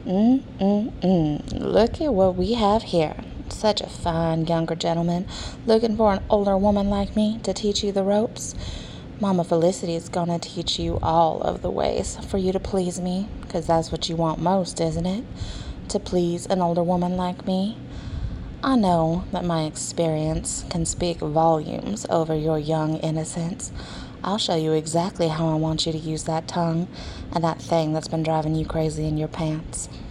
Look at what we have here. Such a fine younger gentleman looking for an older woman like me to teach you the ropes. Mama Felicity is gonna teach you all of the ways for you to please me, 'cause that's what you want most, isn't it? To please an older woman like me. I know that my experience can speak volumes over your young innocence. I'll show you exactly how I want you to use that tongue and that thing that's been driving you crazy in your pants.